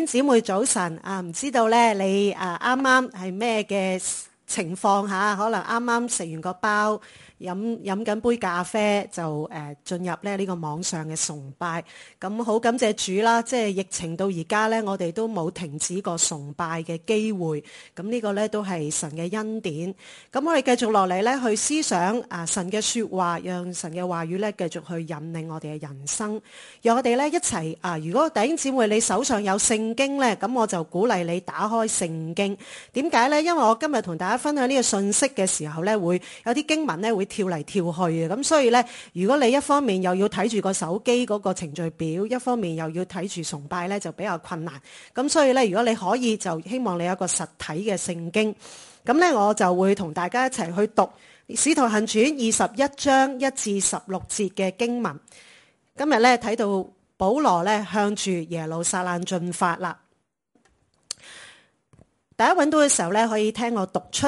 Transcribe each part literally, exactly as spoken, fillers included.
兄姊妹早晨啊，唔知道咧你啊啱啱係咩嘅情況下，可能啱啱食完個包，飲飲緊杯咖啡就誒、呃、進入咧呢個網上嘅崇拜。咁好感謝主啦，即係疫情到而家咧，我哋都冇停止過崇拜嘅機會。咁呢個咧都係神嘅恩典。咁我哋繼續落嚟咧去思想啊神嘅說話，讓神嘅話語咧繼續去引領我哋嘅人生。讓我哋咧一齊啊！如果弟兄姊妹你手上有聖經咧，咁我就鼓勵你打開聖經。點解咧？因為我今日同大家分享呢個信息嘅時候咧，會有啲經文咧會跳嚟跳去嘅。咁所以咧，如果你一方面又要睇住個手機嗰個程序表，一方面又要睇住崇拜咧，就比較困難。咁所以咧，如果你可以，就希望你有一個實體嘅聖經。咁咧，我就會同大家一齊去讀《使徒行傳》二十一章一至十六節嘅經文。今日咧睇到保羅咧向住耶路撒冷進發啦。大家揾到嘅時候咧，可以聽我讀出。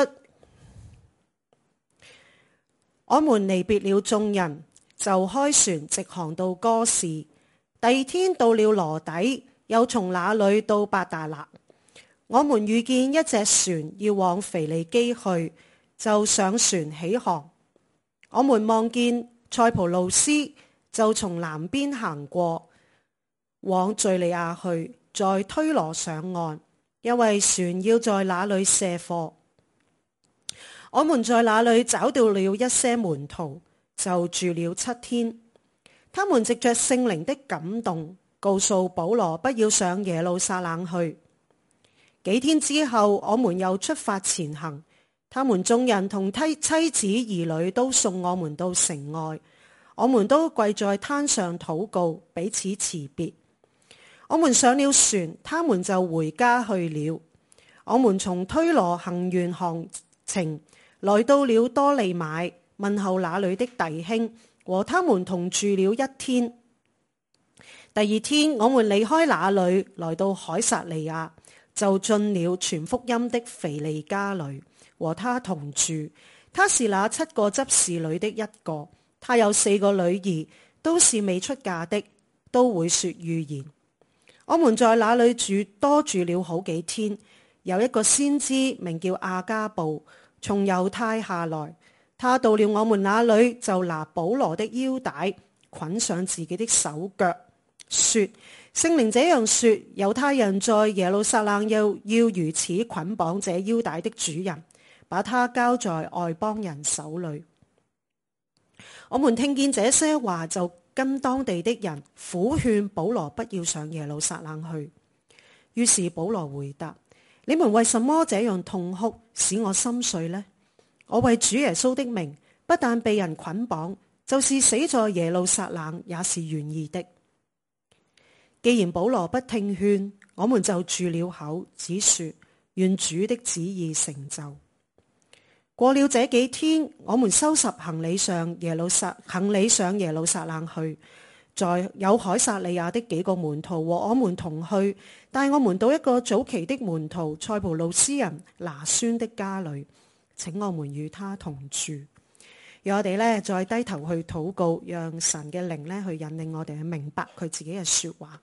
我們離別了眾人，就開船直航到哥士。第二天到了羅底，又從那裏到伯大納。我們遇見一隻船要往腓尼基去，就上船起航。我們望見塞浦路斯，就從南邊行過，往敘利亞去，在推羅上岸，因為船要在那裏卸貨。我們在那裏找到了一些門徒，就住了七天。他們藉着聖靈的感動，告訴保羅不要上耶路撒冷去。幾天之後，我們又出發前行，他們眾人同妻妻子兒女都送我們到城外。我們都跪在灘上禱告，彼此辭別。我們上了船，他們就回家去了。我們從推羅行完航程，來到了多利買，問候那裏的弟兄，和他們同住了一天。第二天，我們離開那裏，來到凱撒利亞，就進了傳福音的腓利家裏，和他同住。他是那七個執事裏的一個。他有四個女兒，都是未出嫁的，都會說預言。我們在那裏住多住了好幾天。有一個先知名叫亞加布，從猶太下來。他到了我們那裏，就拿保羅的腰帶捆上自己的手腳，說：聖靈這樣說，猶太人在耶路撒冷又要如此捆綁這腰帶的主人，把他交在外邦人手裏。我們聽見這些話，就跟當地的人苦勸保羅不要上耶路撒冷去。於是保羅回答：你們為什麼這樣痛哭，使我心碎呢？我為主耶穌的名，不但被人捆綁，就是死在耶路撒冷也是願意的。既然保羅不聽勸，我們就住了口，只說願主的旨意成就。過了這幾天，我們收拾行李上耶路撒行李上耶路撒冷去，在有凱撒利亞的幾個門徒和我們同去，帶我們到一個早期的門徒塞浦路斯人拿孫的家裏，請我們與他同住。讓我哋呢再低頭去禱告，讓神嘅靈呢去引領我哋去明白佢自己嘅說話。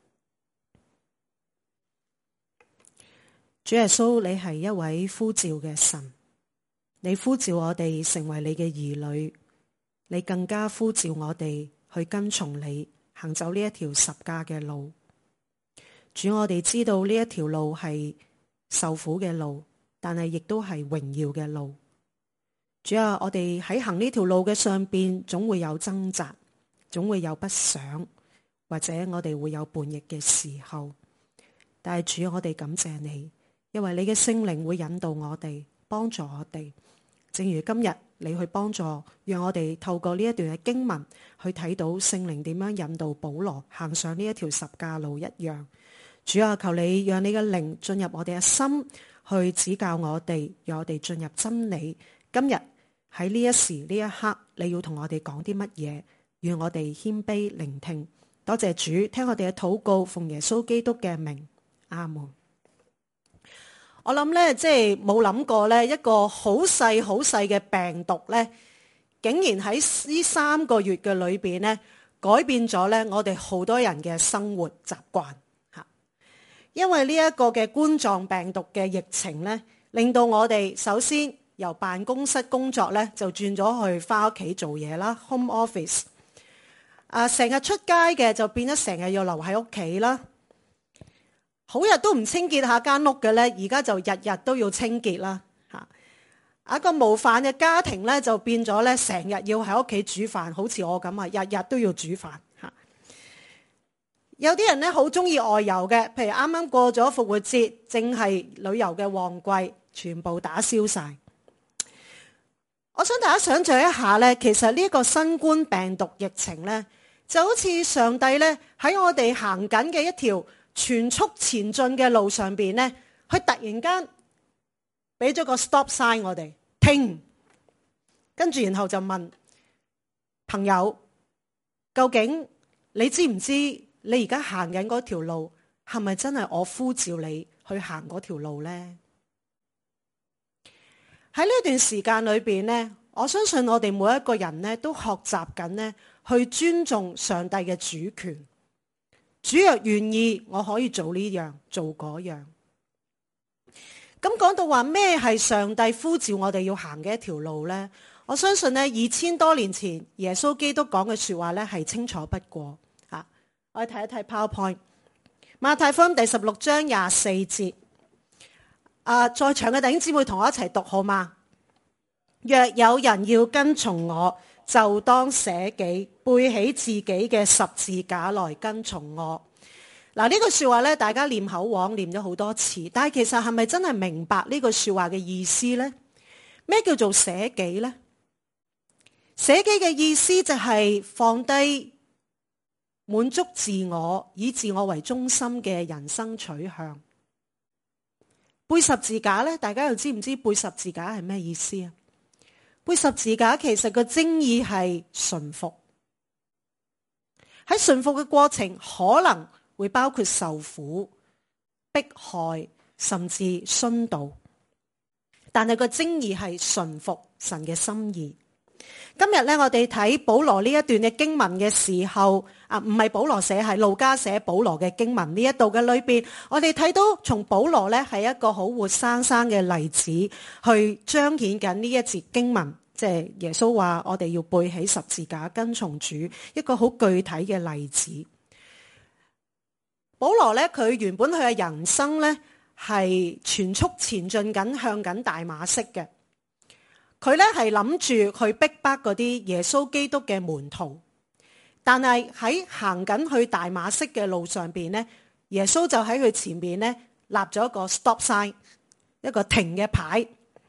主耶穌，你係一位呼召嘅神。你呼召我哋成為你嘅兒女，你更加呼召我哋去跟從你，行走呢一條十架嘅路。主，我哋知道呢一條路係受苦嘅路，但係亦都係榮耀嘅路。主啊，我哋喺行呢條路嘅上邊，總會有掙扎，總會有不想，或者我哋會有叛逆嘅時候。但係主，我哋感謝你，因為你嘅聖靈會引導我哋，幫助我哋。正如今日你去幫助，讓我哋透過呢一段嘅經文去睇到聖靈點樣引導保羅行上呢一條十架路一樣。主啊，求你讓你嘅靈進入我哋嘅心，去指教我哋，讓我哋進入真理。今日喺呢一時呢一刻，你要同我哋講啲乜嘢？願我哋謙卑聆聽。多謝主，聽我哋嘅禱告，奉耶穌基督嘅名，阿門。我諗咧，即係冇諗過咧，一個好細好細嘅病毒咧，竟然喺呢三個月嘅裏邊咧，改變咗咧我哋好多人嘅生活習慣吓。 因為呢一個嘅冠狀病毒嘅疫情咧，令到我哋首先由辦公室工作咧就轉咗去翻屋企做嘢啦 ，home office。啊，成日出街嘅就變咗成日要留喺屋企啦。好日都唔清潔下間屋嘅咧，而家就日日都要清潔啦。嚇，一個無飯嘅家庭咧就變咗咧，成日要喺屋企煮飯，好似我咁啊，日日都要煮飯。嚇，有啲人咧好中意外遊嘅，譬如啱啱過咗復活節，正係旅遊嘅旺季，全部打消晒。我想大家想象一下咧，其實呢個新冠病毒疫情咧，就好似上帝咧喺我哋行緊嘅一條全速前進嘅路上邊咧，佢突然間俾咗個 stop sign 我哋停，跟住然後就問朋友，究竟你知唔知你而家行緊嗰條路係咪真係我呼召你去行嗰條路呢？喺呢段時間裏邊呢，我相信我哋每一個人呢都學習緊呢去尊重上帝嘅主權。主若願意，我可以做呢樣做嗰樣。咁講到話咩係上帝呼召我哋要行嘅一條路呢？我相信呢二千多年前耶穌基督講嘅說話呢係清楚不過。吓，我哋睇一睇 PowerPoint， 馬太福音第十六章廿四節。啊，在場嘅弟兄姊妹同我一齊讀好嗎？若有人要跟從我，就當捨己，背起自己嘅十字架來跟從我。嗱，呢句說話咧，大家念口簧念咗好多次，但係其實係咪真係明白呢句說話嘅意思呢？咩叫做捨己呢？捨己嘅意思就係放低滿足自我，以自我為中心嘅人生取向。背十字架咧，大家又知唔知背十字架係咩意思啊？背十字架其實個精義係順服。喺順服嘅過程，可能會包括受苦、迫害，甚至殉道。但係個精義係順服神嘅心意。今日咧，我哋睇保羅呢一段嘅經文嘅時候，啊，唔係保羅寫，係路加寫保羅嘅經文呢一度嘅裏邊，我哋睇到從保羅咧係一個好活生生嘅例子，去彰顯緊呢一節經文，即係耶穌話我哋要背起十字架跟從主，一個好具體嘅例子。保羅咧，佢原本佢嘅人生咧係全速前進緊，向緊大馬色嘅。佢咧係諗住去逼迫嗰啲耶穌基督嘅門徒，但係喺行緊去大馬色嘅路上邊咧，耶穌就喺佢前面咧立咗一個 stop sign， 一個停嘅牌。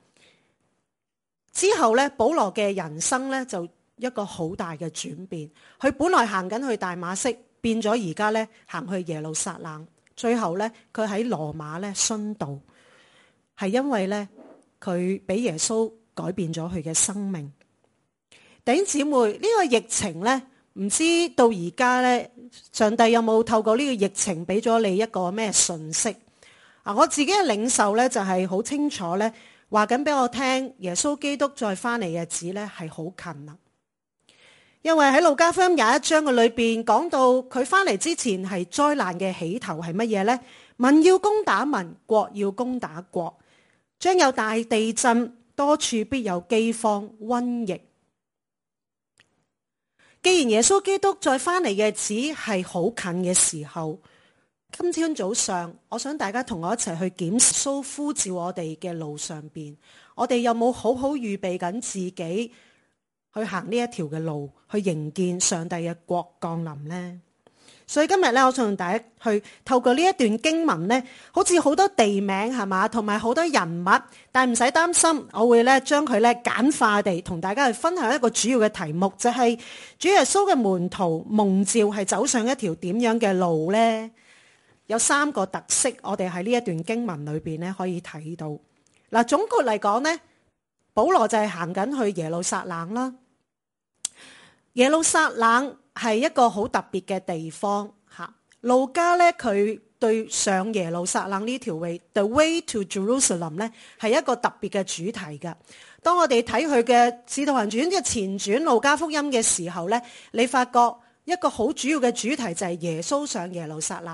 之後咧，保羅嘅人生咧就一個好大嘅轉變。佢本來行緊去大馬色，變咗而家咧行去耶路撒冷，最後咧佢喺羅馬咧殉道，係因為咧佢俾耶穌改變咗佢嘅生命。弟兄姊妹，呢個疫情咧，唔知到而家咧，上帝有冇透過呢個疫情俾咗你一個咩訊息啊？我自己嘅領受咧就係好清楚咧，話緊俾我聽，耶穌基督再翻嚟嘅日子咧係好近啦。因為喺路加福音廿一章嘅裏邊講到，佢翻嚟之前係災難嘅起頭係乜嘢咧？民要攻打民，國要攻打國，將有大地震。多處必有饑荒、瘟疫。既然耶穌基督再翻嚟嘅日子係好近嘅時候，今天早上我想大家同我一齊去檢視耶穌呼召我哋嘅路上邊，我哋有冇好好預備緊自己去行呢一條嘅路，去迎見上帝嘅國降臨呢？所以今日咧，我想同大家去透過呢一段經文咧，好似好多地名係嘛，同埋好多人物，但係唔使擔心，我會咧將佢咧簡化地同大家去分享一個主要嘅題目，就係主耶穌嘅門徒蒙召係走上一條點樣嘅路咧？有三個特色，我哋喺呢一段經文裏邊咧可以睇到。嗱，總括嚟講咧，保羅就係行緊去耶路撒冷啦。耶路撒冷係一個好特別嘅地方吓，路加咧佢對上耶路撒冷呢條 way The Way to Jerusalem 咧係一個特別嘅主題噶。當我哋睇佢嘅《使徒行傳》嘅前傳路加福音嘅時候咧，你發覺一個好主要嘅主題就係耶穌上耶路撒冷，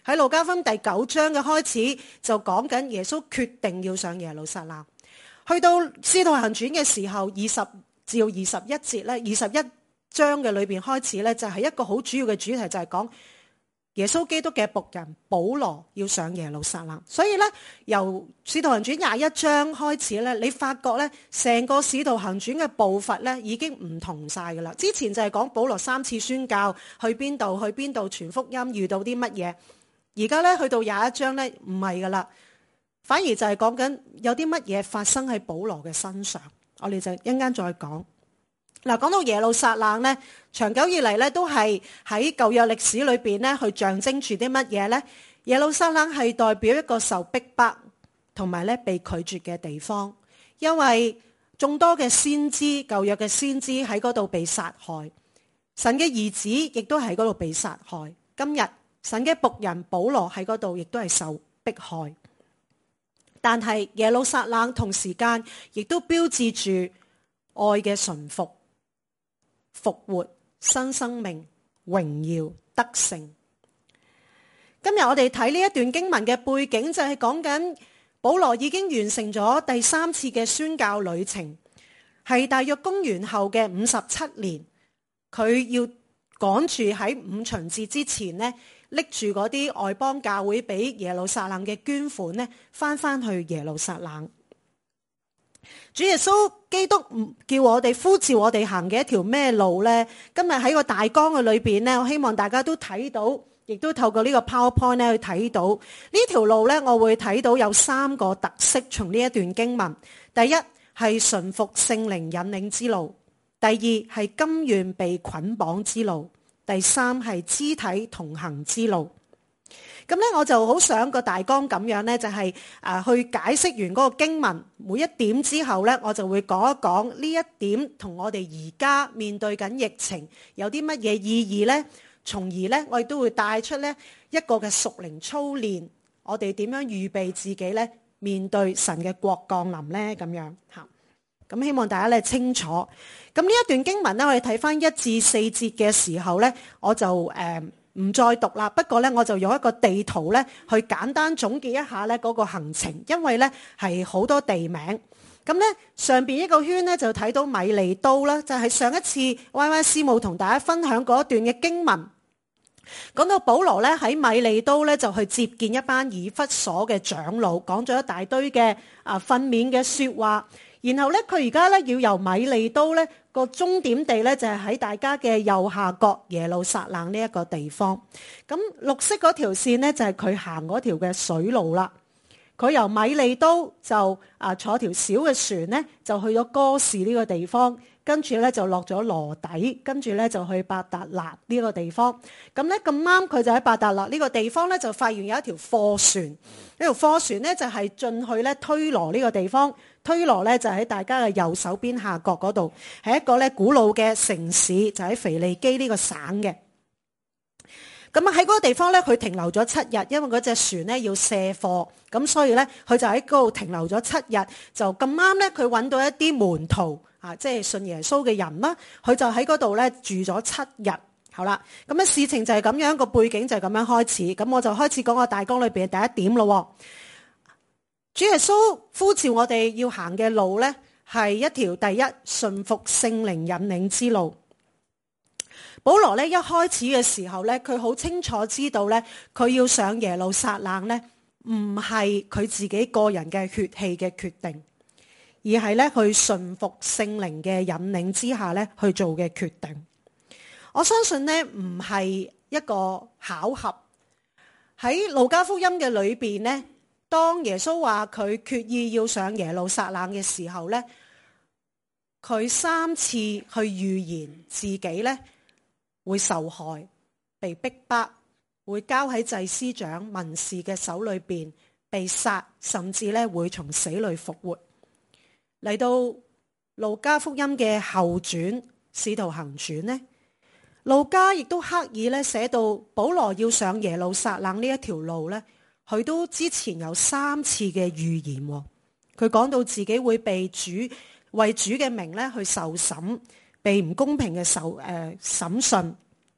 喺路加福音第九章嘅開始就講緊耶穌決定要上耶路撒冷。去到使徒行傳嘅時候，二十至二十一節咧，二十一章嘅裏邊開始咧，就係一個好主要嘅主題，就係講耶穌基督嘅僕人保羅要上耶路撒冷。所以咧，由使徒行傳廿一章開始咧，你發覺咧，成個使徒行傳嘅步伐咧已經唔同晒噶啦。之前就係講保羅三次宣教，去邊度去邊度傳福音，遇到啲乜嘢。而家咧去到廿一章咧，唔係噶啦，反而就係講緊有啲乜嘢發生喺保羅嘅身上。我哋就一陣間再講。嗱，講到耶路撒冷咧，長久以嚟咧都係喺舊約歷史裏邊咧，去象徵住啲乜嘢咧？耶路撒冷係代表一個受逼迫同埋咧被拒絕嘅地方，因為眾多嘅先知，舊約嘅先知喺嗰度被殺害，神嘅兒子亦都喺嗰度被殺害。今日神嘅僕人保羅喺嗰度亦都係受迫害，但係耶路撒冷同時間亦都標誌住愛嘅順服、復活、新生命、榮耀、得勝。今日我哋睇呢一段經文嘅背景，就係講緊保羅已經完成咗第三次嘅宣教旅程，係大約公元後嘅五十七年，佢要趕住喺五旬節之前呢，拎住嗰啲外邦教會俾耶路撒冷嘅捐款呢，翻翻去耶路撒冷。主耶穌基督叫我哋呼召我哋行嘅一條咩路呢？今日喺個大綱嘅裏邊呢，我希望大家都睇到，亦都透過呢個 PowerPoint 咧去睇到呢條路呢，我會睇到有三個特色，從呢一段經文。第一係順服聖靈引領之路，第二係甘願被捆綁之路，第三係肢體同行之路。咁咧，我就好想個大綱咁樣咧，就係誒去解釋完嗰個經文每一點之後咧，我就會講一講呢一點同我哋而家面對緊疫情有啲乜嘢意義咧，從而咧我亦都會帶出咧一個嘅屬靈操練，我哋點樣預備自己咧面對神嘅國降臨咧咁樣嚇。咁希望大家咧清楚。咁呢一段經文咧，我哋睇翻一至四節嘅時候咧，我就誒。呃唔再讀啦，不過咧我就用一個地圖咧去簡單總結一下咧嗰個行程，因為咧係好多地名。咁咧上邊一個圈咧就睇到米利都啦，就係上一次 Y Y 師母同大家分享嗰一段嘅經文，講到保羅咧喺米利都咧就去接見一班以弗所嘅長老，講咗一大堆嘅啊訓勉嘅説話。然後咧，佢而家咧要由米利都咧個終點地咧就係喺大家嘅右下角耶路撒冷呢一個地方。咁綠色嗰條線咧就係佢行嗰條嘅水路啦。佢由米利都就啊坐條小嘅船咧就去咗哥士呢個地方，跟住咧就落咗羅底，跟住咧就去伯達勒呢個地方。咁咧咁啱佢就喺伯達勒呢個地方咧就發現有一條貨船，呢條貨船咧就係進去咧推羅呢個地方。推羅咧就喺大家嘅右手邊下角嗰度，係一個咧古老嘅城市，就喺腓尼基呢個省嘅。咁啊喺嗰個地方咧，佢停留咗七日，因為嗰隻船咧要卸貨，咁所以咧佢就喺嗰度停留咗七日。就咁啱咧，佢揾到一啲門徒啊，即係信耶穌嘅人啦，佢就喺嗰度咧住咗七日。好啦，咁啊事情就係咁樣，個背景就係咁樣開始。咁我就開始講個大綱裏邊嘅第一點咯。主耶穌呼召我哋要行嘅路呢，係一條第一順服聖靈引領之路。保羅呢一開始嘅時候呢，佢好清楚知道呢，佢要上耶路撒冷呢，唔係佢自己個人嘅血氣嘅決定，而係呢去順服聖靈嘅引領之下呢去做嘅決定。我相信呢唔係一個巧合。喺路加福音嘅裏邊呢，當耶穌話佢決意要上耶路撒冷嘅時候呢，佢三次去預言自己呢會受害、被逼迫、會交喺祭司長、文士嘅手裏邊被殺，甚至呢會從死裏復活。嚟到路加福音嘅後傳《使徒行傳》呢，路加亦都刻意咧寫到保羅要上耶路撒冷呢一條路呢，佢都之前有三次嘅預言。佢講到自己會被主為主嘅名咧去受審，被唔公平嘅受誒審訊。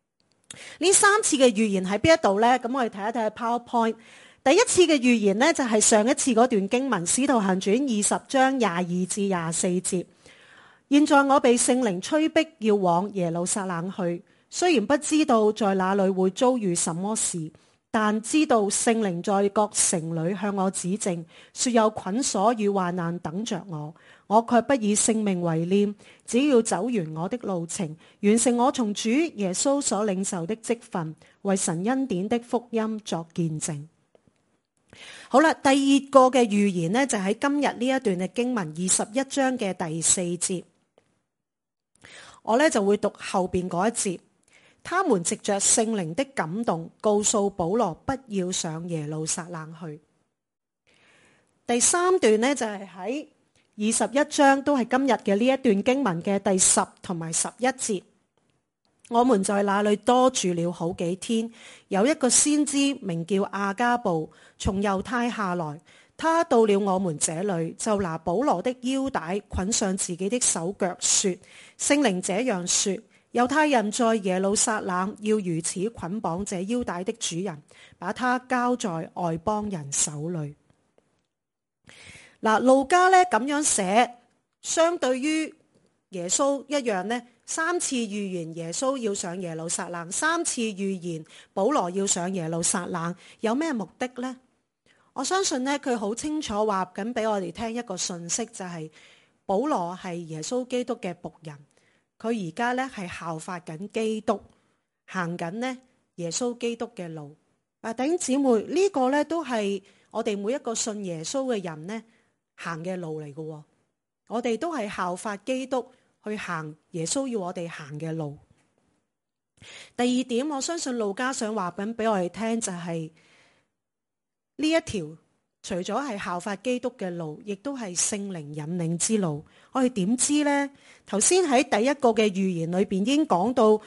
呢三次嘅預言喺邊一度呢？咁我哋睇一睇 PowerPoint。第一次嘅預言呢，就係上一次嗰段經文《使徒行傳》二十章廿二至廿四節。現在我被聖靈催逼要往耶路撒冷去，雖然不知道在那裏會遭遇什麼事，但知道聖靈在各城裏向我指證，說有捆鎖與患難等着我。我卻不以性命為念，只要走完我的路程，完成我從主耶穌所領受的職分，為神恩典的福音作見證。好啦，第二個嘅預言呢，就喺今日呢一段嘅經文二十一章嘅第四節。我呢就會讀後邊嗰一節，他們藉着聖靈的感動，告訴保羅不要上耶路撒冷去。第三段呢，就係喺二十一章，都係今日嘅呢一段經文嘅第十同埋十一節。我們在那裏多住了好幾天，有一個先知名叫亞加布，從猶太下來，他到了我們這裏，就拿保羅的腰帶捆上自己的手腳，說：聖靈這樣說，猶太人在耶路撒冷要如此捆綁這腰帶的主人，把他交在外邦人手裏。嗱，路加呢咁樣寫，相對於耶穌一樣呢，三次預言耶穌要上耶路撒冷，三次預言保羅要上耶路撒冷，有咩目的呢？我相信呢，佢好清楚話緊俾我哋聽一個信息，就係保羅係耶穌基督嘅僕人，佢而家呢係效法緊基督，行緊呢耶穌基督嘅路。啊，弟兄姊妹，呢個呢都係我哋每一個信耶穌嘅人呢行嘅路嚟嘅。我哋都係效法基督去行耶穌要我哋行嘅路。第二點，我相信路加想話緊俾我哋聽就係呢一條，除咗係效法基督嘅路，亦都係聖靈引領之路。我哋點知呢？頭先喺第一個嘅預言裏邊已經講到，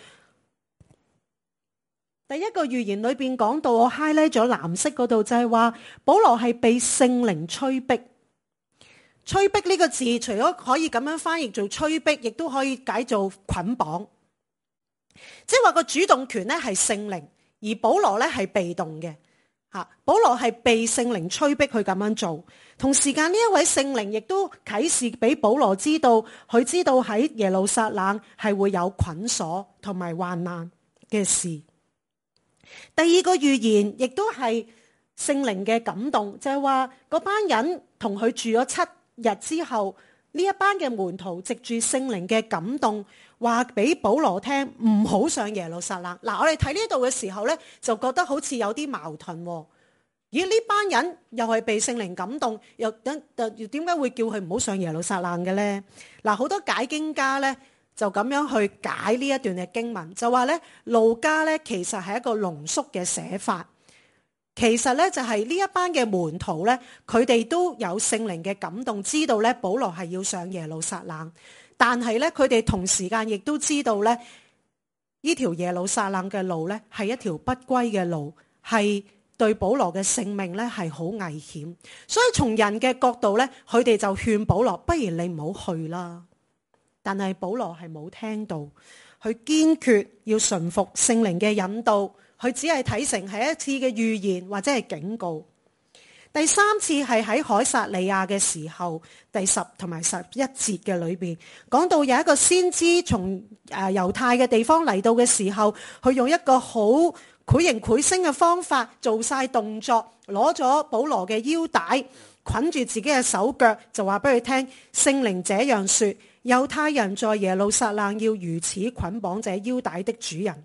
第一個預言裏邊講到，我 highlight 咗藍色嗰度，就係話保羅係被聖靈催逼。催逼呢個字，除咗可以咁樣翻譯做催逼，亦都可以解做捆綁。即係話個主動權咧係聖靈，而保羅咧係被動嘅。吓，保羅係被聖靈催逼去咁樣做。同時間呢一位聖靈亦都啟示俾保羅知道，佢知道喺耶路撒冷係會有捆鎖同埋患難嘅事。第二個預言亦都係聖靈嘅感動，就係話嗰班人同佢住咗七日之後，呢一班嘅門徒藉住聖靈嘅感動，話俾保羅聽唔好上耶路撒冷。嗱，我哋睇呢度嘅時候呢，就覺得好似有啲矛盾。咦，呢班人又係被聖靈感動，又點點解會叫佢唔好上耶路撒冷嘅呢？嗱，好多解經家呢，就咁樣去解呢一段嘅經文，就話呢，路加呢其實係一個濃縮嘅寫法。其實咧就係呢一班嘅門徒咧，佢哋都有聖靈嘅感動，知道咧保羅係要上耶路撒冷，但係咧佢哋同時間亦都知道咧呢條耶路撒冷嘅路咧係一條不歸嘅路，係對保羅嘅性命咧係好危險，所以從人嘅角度咧，佢哋就勸保羅，不如你唔好去啦。但係保羅係冇聽到，佢堅決要順服聖靈嘅引導。佢只係睇成係一次嘅預言或者係警告。第三次係喺凱撒利亞嘅時候，第十同埋十一節嘅裏邊講到有一個先知從誒猶太嘅地方嚟到嘅時候，佢用一個好繪形繪聲嘅方法做晒動作，攞咗保羅嘅腰帶捆住自己嘅手腳，就話俾佢聽聖靈這樣說，猶太人在耶路撒冷要如此捆綁這腰帶的主人，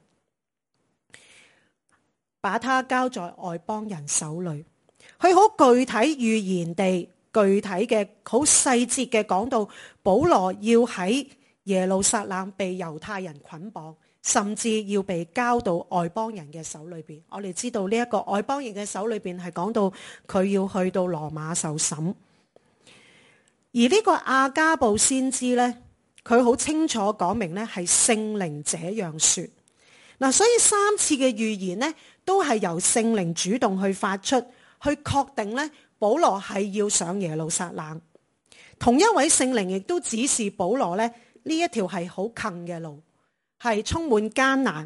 把他交在外邦人手裏。佢好具體預言地、具體嘅好細節嘅講到，保羅要喺耶路撒冷被猶太人捆綁，甚至要被交到外邦人嘅手裏邊。我哋知道呢一個外邦人嘅手裏邊係講到佢要去到羅馬受審。而呢個亞加布先知呢，佢好清楚講明呢係聖靈這樣說。嗱，所以三次嘅預言呢，都係由聖靈主動去發出，去確定呢保羅係要上耶路撒冷。同一位聖靈亦都指示保羅呢，呢一條係好近嘅路，係充滿艱難、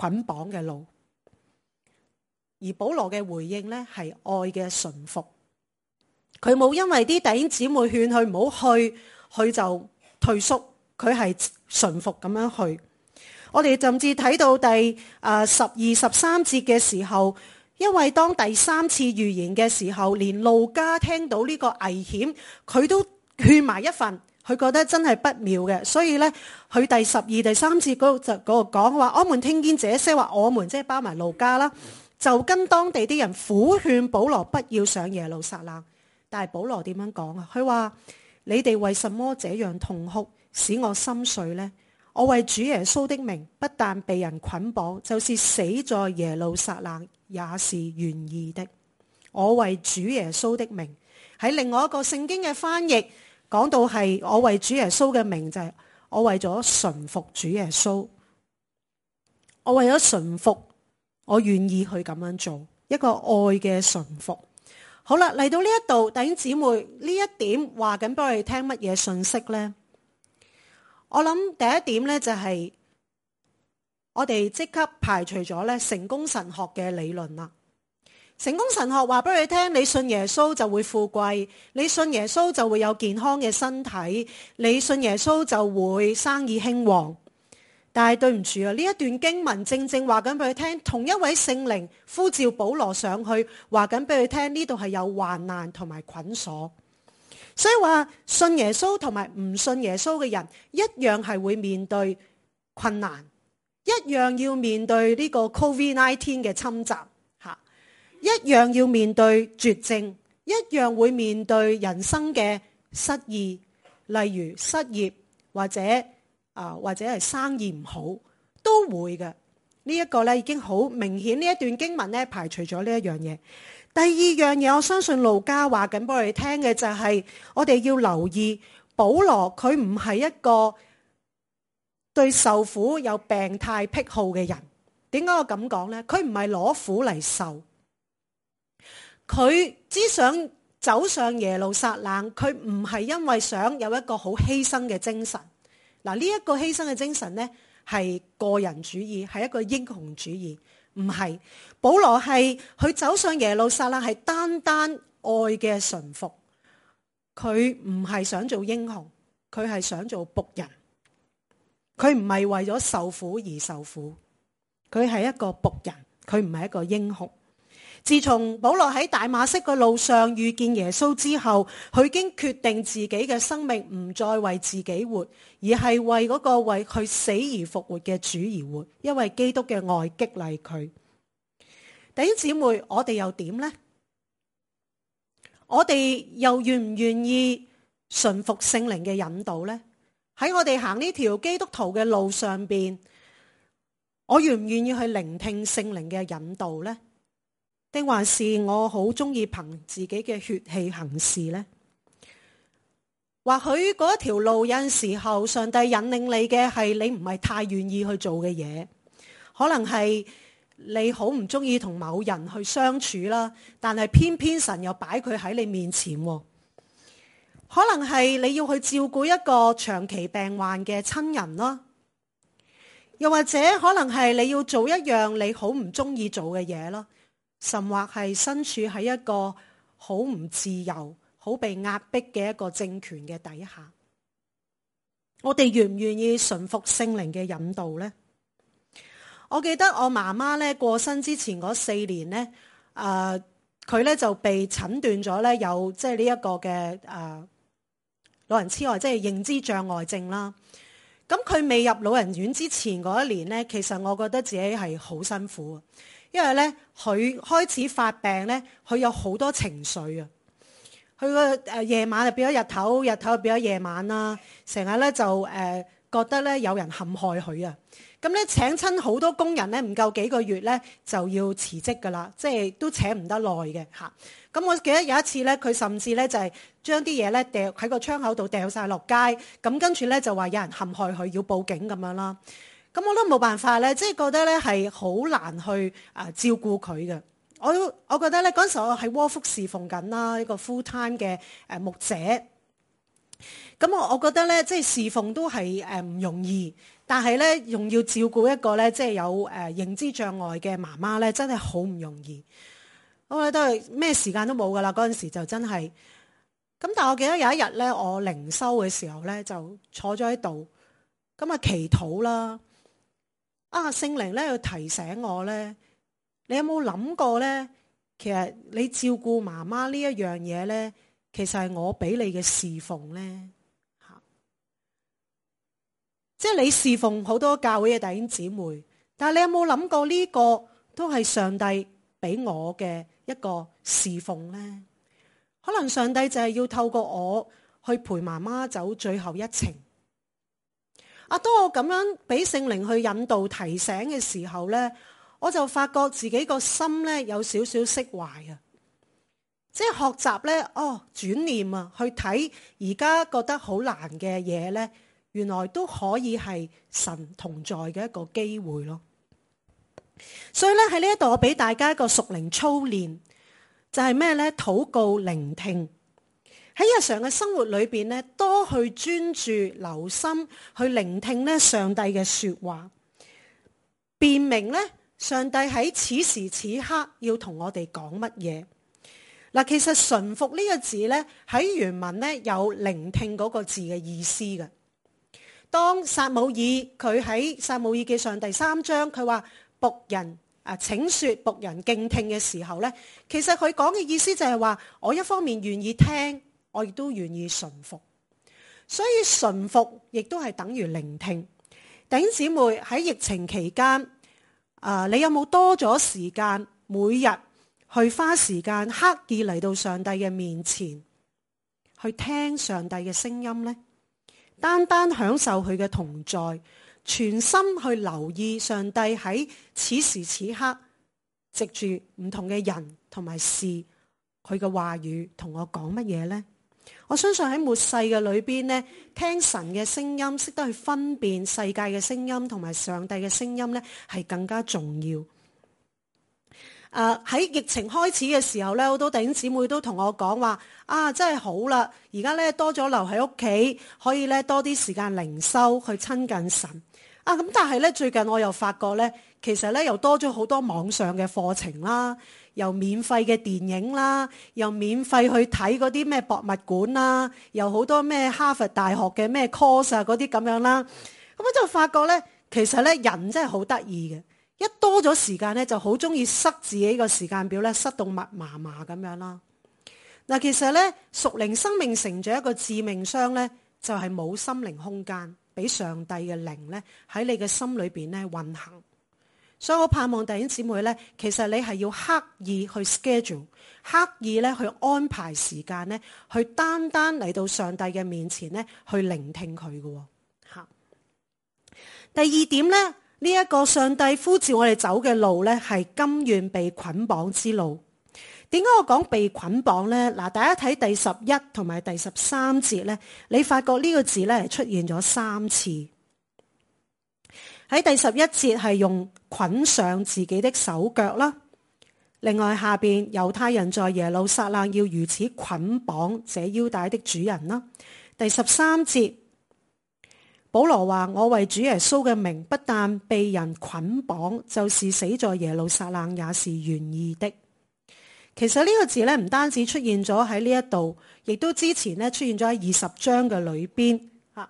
捆綁嘅路。而保羅嘅回應呢，係愛嘅順服，佢冇因為啲弟兄姊妹勸佢唔好去，佢就退縮，佢係順服咁樣去。我哋甚至睇到第啊十二十三節嘅時候，因為當第三次預言嘅時候，連路加聽到呢個危險，佢都勸埋一份，佢覺得真係不妙嘅，所以呢，佢第十二第三節嗰度就嗰度講話，我們聽見這些話，我們即係包埋路加啦，就跟當地啲人苦勸保羅不要上耶路撒冷。但係保羅點樣講啊？佢話：你哋為什麼這樣痛哭，使我心碎呢？我為主耶穌的名，不但被人捆綁，就是死在耶路撒冷也是願意的。我為主耶穌的名，喺另外一個聖經嘅翻譯講到係我為主耶穌嘅名，就係我為咗順服主耶穌，我為咗順服，我願意去咁樣做一個愛嘅順服。好啦，嚟到呢一度，弟兄姊妹，呢一點話緊俾我哋聽乜嘢信息呢？我諗第一點呢，就係我哋即刻排除咗咧成功神學嘅理論啦。成功神學話俾你聽，你信耶穌就會富貴，你信耶穌就會有健康嘅身體，你信耶穌就會生意興旺。但係對唔住啊，呢一段經文正正話緊俾佢聽，同一位聖靈呼召保羅上去，話緊俾佢聽呢度係有患難同埋捆鎖。所以話信耶穌同埋唔信耶穌嘅人一樣係會面對困難，一樣要面對呢個 covid 十九 嘅侵襲，一樣要面對絕症，一樣會面對人生嘅失意，例如失業或者啊或者係生意唔好都會嘅。呢一個咧已經好明顯，呢一段經文咧排除咗呢一樣嘢。第二樣嘢，我相信路加話緊俾我哋聽嘅就係，我哋要留意保羅佢唔係一個對受苦有病態癖好嘅人。點解我咁講呢？佢唔係攞苦嚟受，佢只想走上耶路撒冷，佢唔係因為想有一個好犧牲嘅精神。嗱，呢一個犧牲嘅精神呢，係個人主義，係一個英雄主義。唔係，保羅係佢走上耶路撒冷係單單愛嘅順服，佢唔係想做英雄，佢係想做僕人，佢唔係為咗受苦而受苦，佢係一個僕人，佢唔係一個英雄。自從保羅喺大馬色嘅路上遇見耶穌之後，佢已經決定自己嘅生命唔再為自己活，而係為嗰個為佢死而復活嘅主而活，因為基督嘅愛激勵佢。弟兄姊妹，我哋又點呢？我哋又願唔願意順服聖靈嘅引導呢？喺我哋行呢條基督徒嘅路上邊，我願唔願意去聆聽聖靈嘅引導呢？定還是我好中意憑自己嘅血氣行事呢？或許嗰一條路有陣時候，上帝引領你嘅係你唔係太願意去做嘅嘢，可能係你好唔中意同某人去相處啦，但係偏偏神又擺佢喺你面前。可能係你要去照顧一個長期病患嘅親人啦，又或者可能係你要做一樣你好唔中意做嘅嘢咯。甚或係身處喺一個好唔自由、好被壓迫嘅一個政權嘅底下，我哋願唔願意順服聖靈嘅引導呢？我記得我媽媽咧過身之前嗰四年咧，誒佢咧就被診斷咗咧有即係呢一個嘅誒、呃、老人痴呆，即係認知障礙症啦。咁佢未入老人院之前嗰一年咧，其實我覺得自己係好辛苦啊。因為咧，佢開始發病咧，佢有好多情緒啊。佢個誒夜晚就變咗日頭，日頭就變咗夜晚啦。成日咧就誒、呃、覺得咧有人陷害佢啊。咁咧請親好多工人咧，唔夠幾個月咧就要辭職噶啦，即係都請唔得耐嘅嚇。咁我記得有一次咧，佢甚至咧就係將啲嘢咧掉喺個窗口度掉晒落街，咁跟住咧就話有人陷害佢，要報警咁樣啦。咁我都冇辦法咧，即係覺得咧係好難去啊照顧佢嘅。我我覺得咧嗰陣時我喺窩福侍奉緊啦，一個 full time 嘅誒牧者。咁我我覺得咧即係侍奉都係誒唔容易， 但係咧，仲要照顧一個咧，即係有誒認知障礙嘅媽媽咧，真係好唔容易。我覺得都係咩時間都冇噶啦，嗰陣時就真係。咁但係我記得有一日咧，我靈修嘅時候咧，就坐咗喺度，咁啊祈禱啦。啊聖靈咧要提醒我咧，你有冇諗過咧？其實你照顧媽媽呢一樣嘢咧，其實係我俾你嘅侍奉咧。即係你侍奉好多教會嘅弟兄姊妹，但係你有冇諗過呢個都係上帝俾我嘅一個侍奉呢？可能上帝就係要透過我去陪媽媽走最後一程。啊，當我咁樣俾聖靈去引導提醒嘅時候呢，我就發覺自己個心呢有少少釋懷啊！即係學習呢，哦，轉念啊，去睇而家覺得好難嘅嘢呢，原來都可以係神同在嘅一個機會咯。所以咧喺呢一度，我俾大家一個屬靈操練，就係咩咧？禱告、聆聽，喺日常嘅生活裏邊咧，多去專注、留心去聆聽咧上帝嘅說話，辨明咧上帝喺此時此刻要同我哋講乜嘢。嗱，其實順服呢個字咧喺原文咧有聆聽嗰個字嘅意思嘅。當撒母耳佢喺撒母耳記上第三章，佢話僕人啊，請說僕人敬聽嘅時候咧，其實佢講嘅意思就係話，我一方面願意聽，我亦都願意順服。所以順服亦都係等於聆聽。弟兄姊妹喺疫情期間，啊，你有冇多咗時間每日去花時間刻意嚟到上帝嘅面前，去聽上帝嘅聲音呢？單單享受佢嘅同在，全心去留意上帝喺此時此刻藉住唔同嘅人同埋事，佢嘅話語同我講乜嘢呢？我相信喺末世嘅裏邊呢，聽神嘅聲音，識得去分辨世界嘅聲音同埋上帝嘅聲音呢，係更加重要。誒，喺疫情開始嘅時候咧，好多弟兄姊妹都同我講話啊，真係好啦！而家咧多咗留喺屋企，可以咧多啲時間靈修去親近神啊。咁但係咧最近我又發覺咧，其實咧又多咗好多網上嘅課程啦，又免費嘅電影啦，又免費去睇嗰啲咩博物館啦，又好多咩哈佛大學嘅咩 course 啊嗰啲咁樣啦。咁我就發覺咧，其實咧人真係好得意嘅。一多咗時間咧，就好中意塞自己個時間表咧，塞到密麻麻咁樣啦。嗱，其實咧屬靈生命成長一個致命傷咧，就係冇心靈空間俾上帝嘅靈咧喺你嘅心裏邊咧運行。所以我盼望弟兄姊妹咧，其實你係要刻意去 schedule， 刻意咧去安排時間咧，去單單嚟到上帝嘅面前咧去聆聽佢嘅。吓，第二點咧。呢一個上帝呼召我哋走嘅路呢，係甘願被捆綁之路。點解我講被捆綁呢？嗱，大家睇第十一同埋第十三節呢，你發覺呢個字呢係出現咗三次。喺第十一節係用捆上自己的手腳啦。另外下邊猶太人在耶路撒冷要如此捆綁這腰帶的主人啦。第十三節。保羅話：我為主耶穌嘅名，不但被人捆綁，就是死在耶路撒冷也是願意的。其實呢個字咧，唔單止出現咗喺呢一度，亦都之前咧出現咗喺二十章嘅裏邊。吓，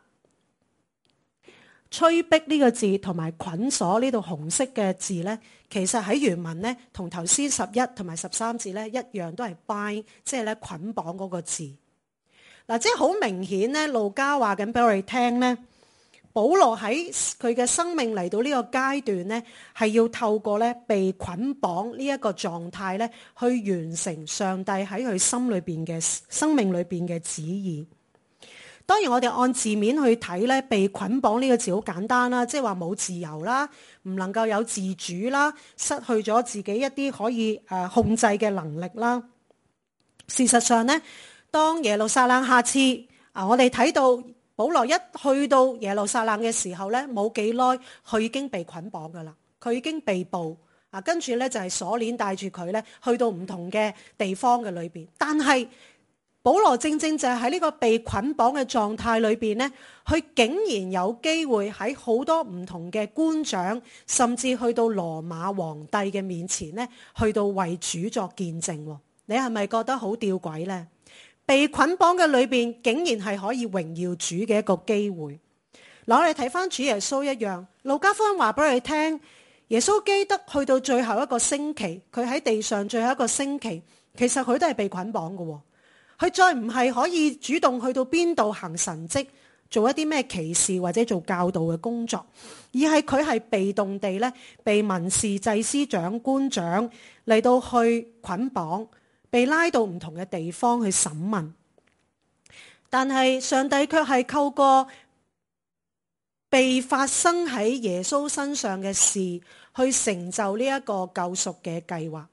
催逼呢個字同埋捆鎖呢度紅色嘅字咧，其實喺原文咧同頭先十一同埋十三字咧一樣，都係 bind，即係咧捆綁嗰個字。嗱，即係好明顯咧，路加話緊俾我哋聽咧。保羅喺佢嘅生命嚟到呢個階段呢，係要透過咧被捆綁呢一個狀態咧，去完成上帝喺佢心裏邊嘅生命裏邊嘅旨意。當然，我哋按字面去睇咧，被捆綁呢個字好簡單啦，即係話冇自由啦，唔能夠有自主啦，失去咗自己一啲可以誒控制嘅能力啦。事實上呢，當耶路撒冷下次啊，我哋睇到。保羅一去到耶路撒冷嘅時候咧，冇幾耐，佢已經被捆綁噶啦，佢已經被捕啊，跟住咧就係鎖鏈帶住佢咧，去到唔同嘅地方嘅裏邊。但係保羅正正就係喺呢個被捆綁嘅狀態裏邊呢，佢竟然有機會喺好多唔同嘅官長，甚至去到羅馬皇帝嘅面前呢，去到為主作見證。你係咪覺得好吊詭呢？被捆綁嘅裏邊，竟然係可以榮耀主嘅一個機會。嗱，我哋睇翻主耶穌一樣，路加福音話俾你聽，耶穌基督去到最後一個星期，佢喺地上最後一個星期，其實佢都係被捆綁嘅。佢再唔係可以主動去到邊度行神蹟，做一啲咩奇事或者做教導嘅工作，而係佢係被動地咧，被文士、祭司長、官長嚟到去捆綁，被拉到唔同嘅地方去審問。但係上帝卻係透過被發生喺耶穌身上嘅事，去成就呢一個救贖嘅計劃。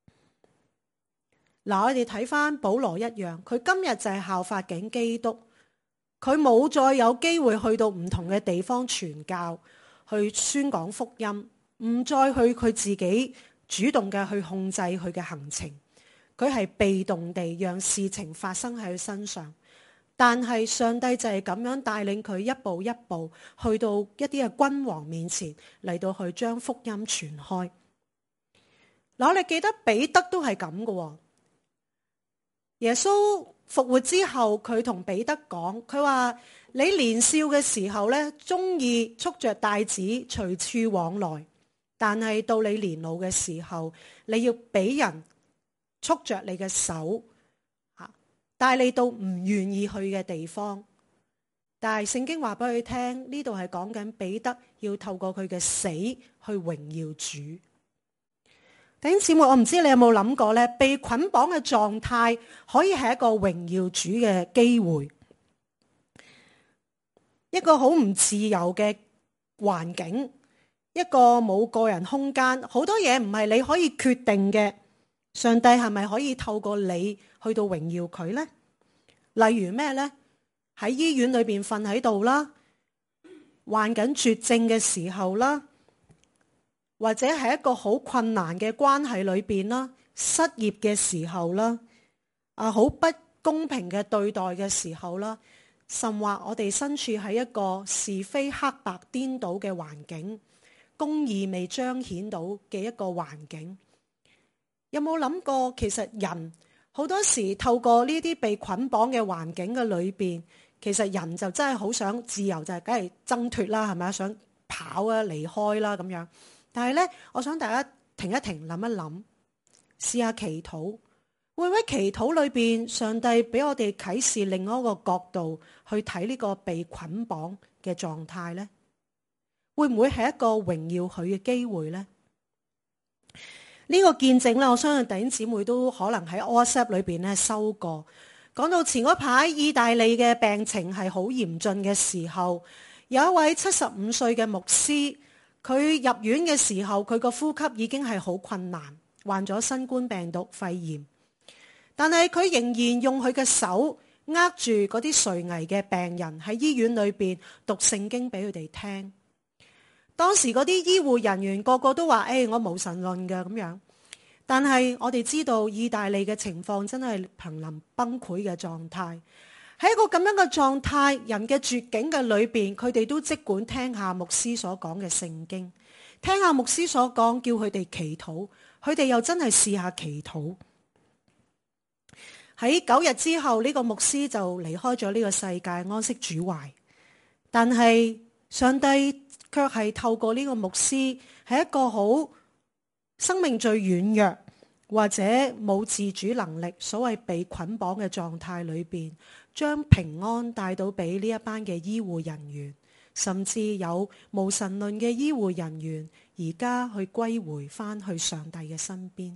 嗱，我哋睇翻保羅一樣，佢今日就係效法緊基督，佢冇再有機會去到唔同嘅地方傳教，去宣講福音，唔再去佢自己主動嘅去控制佢嘅行程，佢係被動地讓事情發生喺佢身上。但係上帝就係咁樣帶領佢一步一步去到一啲嘅君王面前，嚟到去將福音傳開。嗱，我哋記得彼得都係咁嘅。耶穌復活之後，佢同彼得講，佢話你年少嘅時候咧，中意束着帶子隨處往來，但係到你年老嘅時候，你要俾人束着你嘅手，帶你到唔願意去嘅地方。但係聖經話俾佢聽，呢度係講緊彼得要透過佢嘅死去榮耀主。弟兄姊妹，我唔知你有冇諗過咧，被捆綁嘅狀態可以係一個榮耀主嘅機會，一個好唔自由嘅環境，一個冇個人空間，好多嘢唔係你可以決定嘅。上帝係咪可以透過你去到榮耀佢呢？例如咩呢？喺醫院裏邊瞓喺度啦，患緊絕症嘅時候啦，或者係一個好困難嘅關係裏邊啦，失業嘅時候啦，啊好不公平嘅對待嘅時候啦，甚或我哋身處喺一個是非黑白顛倒嘅環境，公義未彰顯到嘅一個環境，有冇諗過其實人好多時透過呢啲被捆綁嘅環境嘅裏邊，其實人就真係好想自由，就係梗係掙脫啦，係咪啊？想跑啊，離開啦咁樣。但係咧，我想大家停一停，諗一諗，試下祈禱，會唔會祈禱裏邊上帝俾我哋啟示另外一個角度去睇呢個被捆綁嘅狀態呢？會唔會係一個榮耀佢嘅機會呢？呢、這個見證咧，我相信弟兄姊妹都可能喺 WhatsApp 裏邊咧收過。講到前嗰排意大利嘅病情係好嚴峻嘅時候，有一位七十五歲嘅牧師。佢入院嘅時候，佢個呼吸已經係好困難，患咗新冠病毒肺炎。但係佢仍然用佢嘅手握住嗰啲垂危嘅病人喺醫院裏邊讀聖經俾佢哋聽。當時嗰啲醫護人員個個都話：誒、哎，我無神論嘅咁樣。但係我哋知道意大利嘅情況真係瀕臨崩潰嘅狀態。喺一個咁樣嘅狀態，人嘅絕境嘅裏邊，佢哋都即管聽下牧師所講嘅聖經，聽下牧師所講，叫佢哋祈禱，佢哋又真係試下祈禱。喺九日之後，呢個牧師就離開咗呢個世界，安息主懷。但係上帝卻係透過呢個牧師，係一個好生命最軟弱或者冇自主能力，所謂被捆綁嘅狀態裏邊，將平安帶到俾呢一班嘅醫護人員，甚至有無神論嘅醫護人員，而家去歸回翻去上帝嘅身邊。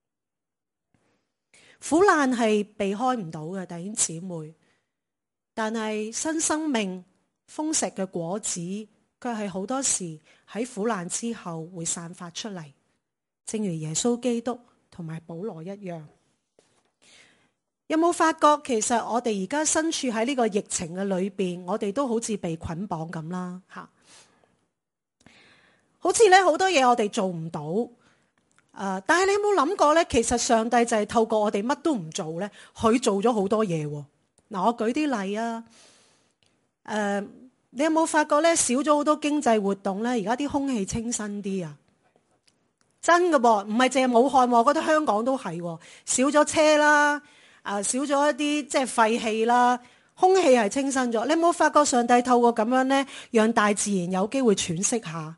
苦難係避開唔到嘅，弟兄姊妹，但係新生命豐碩嘅果子，卻係好多時喺苦難之後會散發出嚟，正如耶穌基督同埋保羅一樣。有冇發覺其實我哋而家身處喺呢個疫情嘅裏邊，我哋都好似被捆綁咁啦，吓，好似咧好多嘢我哋做唔到， 呃、但係你有冇諗過咧？其實上帝就係透過我哋乜都唔做咧，佢做咗好多嘢。嗱，我舉啲例啊。誒、呃，你有冇發覺咧，少咗好多經濟活動咧？而家啲空氣清新啲啊！真㗎噃，唔係淨係武漢，我覺得香港都係少咗車啦，啊少咗一啲即係廢氣啦，空氣係清新咗。你有冇發覺上帝透過咁樣咧，讓大自然有機會喘息下？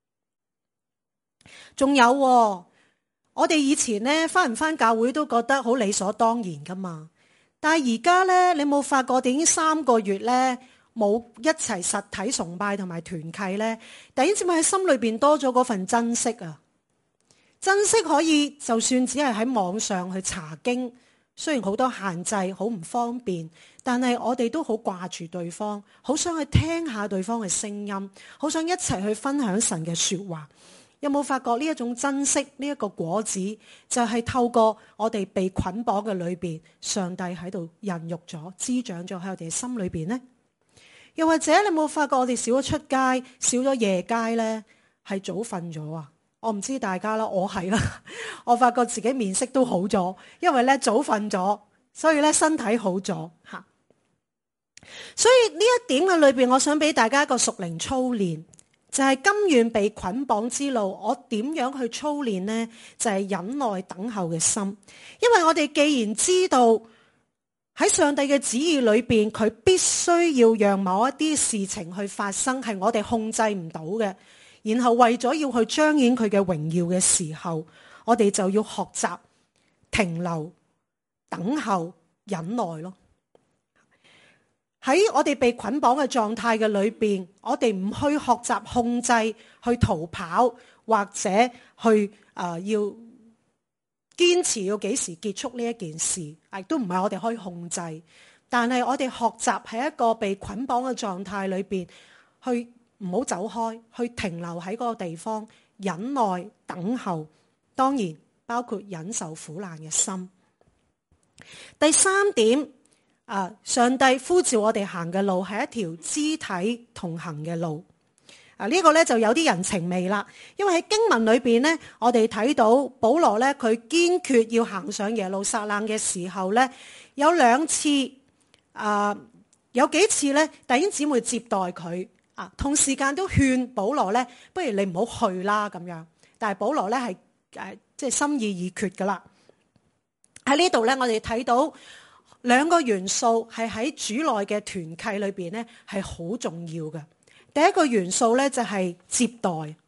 仲有，我哋以前咧返唔返教會都覺得好理所當然㗎嘛。但係而家咧，你冇發覺我哋已經三個月咧冇一齊實體崇拜同埋團契咧，突然之間喺心裏邊多咗嗰份珍惜啊！珍惜可以就算只係喺網上去查經，雖然好多限制，好唔方便，但係我哋都好掛住對方，好想去聽下對方嘅聲音，好想一齊去分享神嘅說話。有冇發覺呢一種珍惜呢一個果子，就係透過我哋被捆綁嘅裏邊，上帝喺度孕育咗、滋長咗喺我哋心裏邊呢？又或者你有冇發覺我哋少咗出街、少咗夜街呢？係早瞓咗啊？我唔知大家啦，我係啦，我發覺自己面色都好咗，因為咧早瞓咗，所以咧身體好咗吓。所以呢一點嘅裏邊，我想俾大家一個屬靈操練。就係甘願被捆綁之路，我點樣去操練呢？就係忍耐等候嘅心，因為我哋既然知道喺上帝嘅旨意裏邊，佢必須要讓某一啲事情去發生，係我哋控制唔到嘅。然後為咗要去彰顯佢嘅榮耀嘅時候，我哋就要學習停留、等候、忍耐咯。喺我哋被捆綁嘅狀態嘅裏邊，我哋唔去學習控制、去逃跑，或者去誒、呃、要堅持要幾時結束呢一件事，亦都唔係我哋可以控制。但係我哋學習喺一個被捆綁嘅狀態裏邊，去唔好走開，去停留喺嗰個地方，忍耐等候，當然包括忍受苦難嘅心。第三點。啊！上帝呼召我哋行嘅路係一條肢體同行嘅路。啊，呢個咧就有啲人情味啦。因為喺經文裏邊咧，我哋睇到保羅咧，佢堅決要行上耶路撒冷嘅時候咧，有兩次啊，有幾次咧，弟兄姊妹接待佢啊，同時間都勸保羅咧，不如你唔好去啦咁樣。但係保羅咧係誒，即係心意已決噶啦。喺呢度咧，我哋睇到。兩個元素係喺主內嘅團契裏邊咧，係好重要嘅。第一個元素咧就係接待。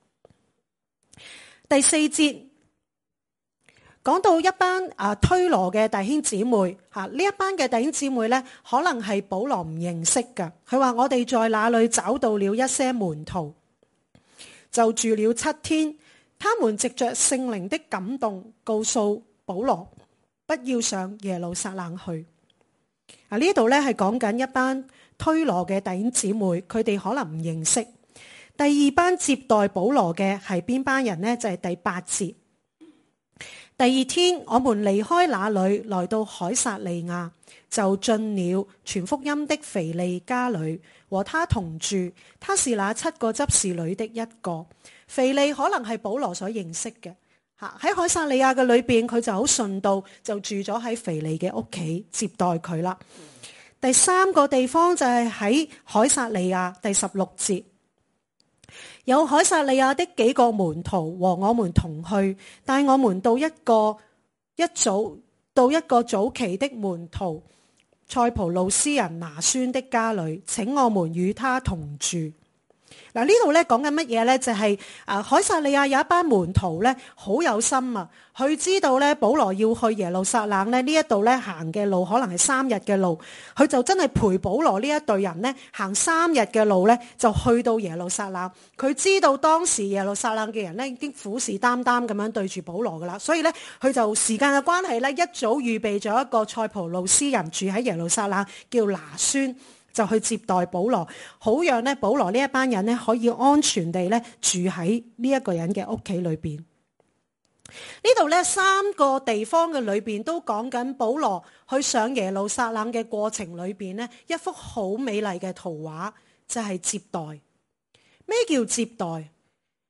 第四節講到一班啊推羅嘅弟兄姊妹吓，呢一班嘅弟兄姊妹咧，可能係保羅唔認識㗎。佢話我哋在那裏找到了一些門徒，就住了七天。他們藉着聖靈的感動，告訴保羅不要上耶路撒冷去。啊！呢度咧係講緊一班推羅嘅弟兄姊妹，佢哋可能唔認識。第二班接待保羅嘅係邊班人呢？就係、是、第八節。第二天，我們離開那裏，來到凱撒利亞，就進了傳福音的腓利家裏，和他同住。他是那七個執事裏的一個。腓利可能係保羅所認識嘅。喺凱撒利亞嘅裏邊，佢就好順道就住咗喺腓利嘅屋企接待佢啦。第三個地方就係喺凱撒利亞，第十六節，有凱撒利亞的幾個門徒和我們同去，帶我們到一個一早到一個早期的門徒塞浦路斯人拿孫的家裏，請我們與他同住。嗱，呢度咧講緊乜嘢咧？就係啊，凱撒利亞有一班門徒咧，好有心啊！佢知道咧，保羅要去耶路撒冷咧，呢一度咧行嘅路可能係三日嘅路，佢就真係陪保羅呢一隊人咧行三日嘅路咧，就去到耶路撒冷。佢知道當時耶路撒冷嘅人咧已經虎視眈眈咁樣對住保羅噶啦，所以咧佢就時間嘅關係咧，一早預備咗一個塞浦路斯人住喺耶路撒冷，叫拿孫。就去接待保羅，好讓咧保羅呢一班人咧可以安全地咧住喺呢一個人嘅屋企裏邊。呢度咧三個地方嘅裏邊都講緊保羅去上耶路撒冷嘅過程裏邊咧，一幅好美麗嘅圖畫就係接待。咩叫接待？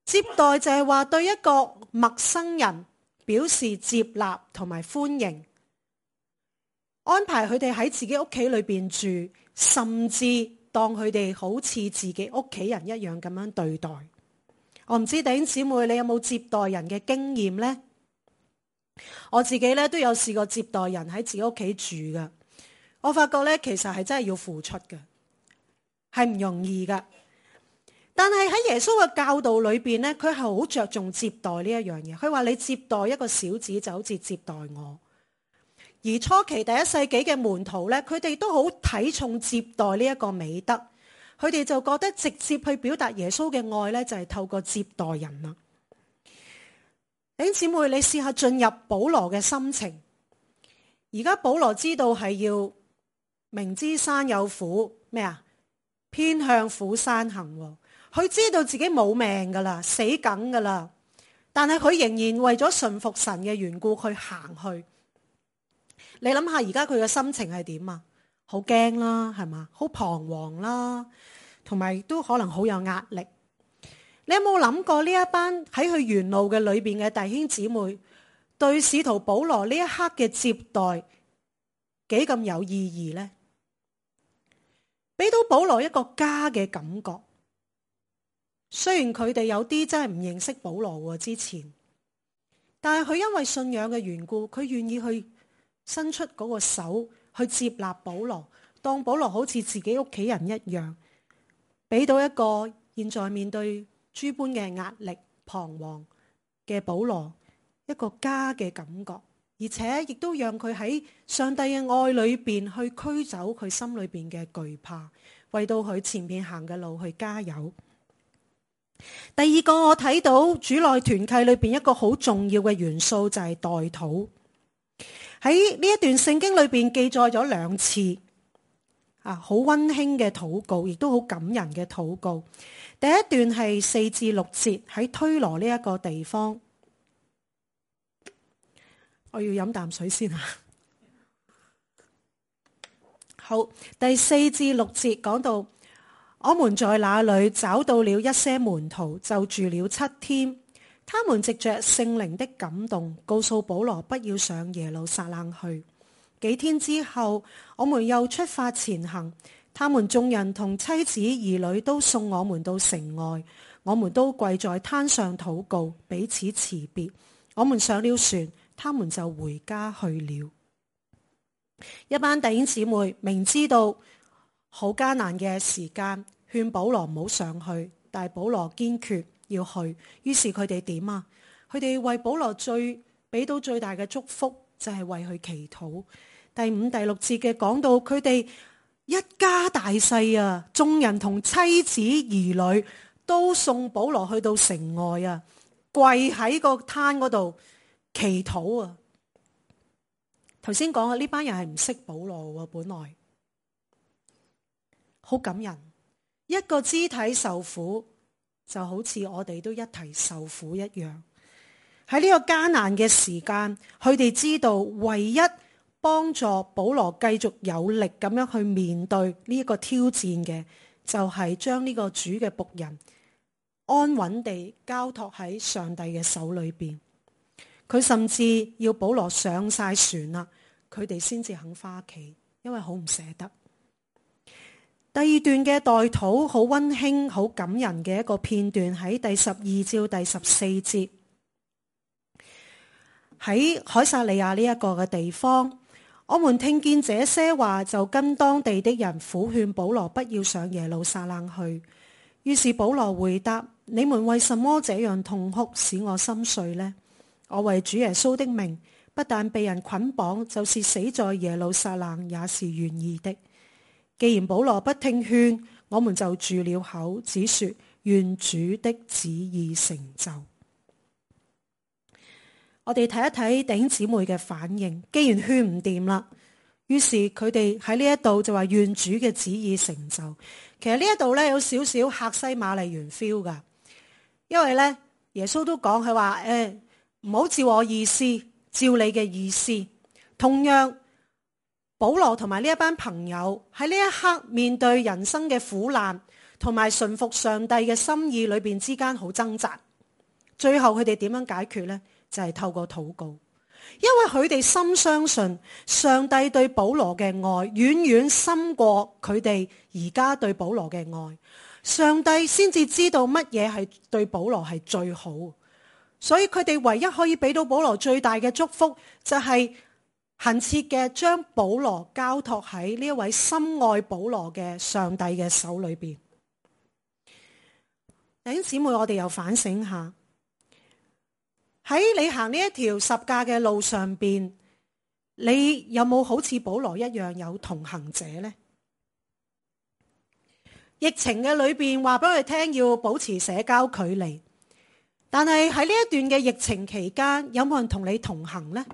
接待就係話對一個陌生人表示接納同埋歡迎，安排佢哋喺自己屋企裏邊住，甚至當佢哋好似自己屋企人一樣咁樣對待。我唔知弟兄姊妹你有冇接待人嘅經驗呢？我自己咧都有試過接待人喺自己屋企住噶，我發覺咧其實係真係要付出嘅，係唔容易噶。但係喺耶穌嘅教導裏邊咧，佢係好着重接待呢一樣嘢。佢話你接待一個小子就好似接待我。而初期第一世紀嘅門徒咧，佢哋都好睇重接待呢一個美德，佢哋就覺得直接去表達耶穌嘅愛咧，就係透過接待人啦。弟兄姊妹，你試下進入保羅嘅心情。而家保羅知道係要明知山有虎，咩啊？偏向虎山行。佢知道自己冇命噶啦，死梗噶啦，但係佢仍然為咗順服神嘅緣故去行去。你諗下而家佢嘅心情係點啊？好驚啦，係嘛？好彷徨啦，同埋都可能好有壓力。你有冇諗過呢一班喺佢沿路嘅裏邊嘅弟兄姊妹，對使徒保羅呢一刻嘅接待幾咁有意義呢？俾到保羅一個家嘅感覺。雖然佢哋有啲真係唔認識保羅之前，但係佢因為信仰嘅緣故，佢願意去伸出嗰個手去接納保羅，當保羅好似自己屋企人一樣，俾到一個現在面對諸般嘅壓力、彷徨嘅保羅一個家嘅感覺，而且亦都讓佢喺上帝嘅愛裏邊去驅走佢心裏邊嘅懼怕，為到佢前面行嘅路去加油。第二個我睇到主內團契裏邊一個好重要嘅元素就係代禱。喺呢一段聖經裏邊記載咗兩次啊，好溫馨嘅禱告，亦都好感人嘅禱告。第一段係四至六節，喺推羅呢一個地方。我要飲啖水先啊。好，第四至六節講到，我們在那裏找到了一些門徒，就住了七天。他們藉着聖靈的感動，告訴保羅不要上耶路撒冷去。幾天之後，我們又出發前行。他們眾人同妻子兒女都送我們到城外，我們都跪在灘上禱告，彼此辭別。我們上了船，他們就回家去了。一班弟兄姊妹明知道好艱難嘅時間，勸保羅唔好上去，但係保羅堅決要去。於是佢哋點啊？佢哋為保羅最俾到最大嘅祝福，就係為佢祈禱。第五、第六節嘅講到，佢哋一家大細啊，眾人同妻子兒女都送保羅去到城外啊，跪喺個灘嗰度祈禱啊。頭先講啊，呢班人係唔識保羅，本來好感人。一個肢體受苦，就好似我哋都一齊受苦一樣。喺呢個艱難嘅時間，佢哋知道唯一幫助保羅繼續有力咁樣去面對呢一個挑戰嘅，就係將呢個主嘅僕人安穩地交託喺上帝嘅手裏邊。佢甚至要保羅上晒船啦，佢哋先至肯返屋企，因為好唔捨得。第二段嘅代禱好溫馨、好感人嘅一個片段，喺第十二至第十四節，喺凱撒利亞呢一個嘅地方，我們聽見這些話，就跟當地的人苦勸保羅不要上耶路撒冷去。於是保羅回答：你們為什麼這樣痛哭，使我心碎呢？我為主耶穌的名，不但被人捆綁，就是死在耶路撒冷也是願意的。既然保羅不聽勸，我們就住了口，只說願主的旨意成就。我哋睇一睇弟兄姊妹嘅反應。既然勸唔掂啦，於是佢哋喺呢一度就話願主嘅旨意成就。其實呢一度咧有少少客西馬尼園 feel 噶，因為咧耶穌都講佢話誒，唔好照我意思，照你嘅意思。同樣保羅同埋呢一班朋友喺呢一刻面對人生嘅苦難同埋順服上帝嘅心意裏邊之間好掙扎。 最後佢哋點樣解決呢？就係透過禱告，因為佢哋深相信上帝對保羅嘅愛遠遠深過佢哋而家對保羅嘅愛，上帝先至知道乜嘢係對保羅係最好，所以佢哋唯一可以俾到保羅最大嘅祝福，就係懇切嘅將保羅交託喺呢一位深愛保羅嘅上帝嘅手裏邊。弟兄姊妹，我哋又反省下，喺你行呢一條十架嘅路上邊，你有冇好似保羅一樣有同行者呢？疫情嘅裏邊話俾我哋聽要保持社交距離，但係喺呢一段嘅疫情期間，有冇人同你同行呢？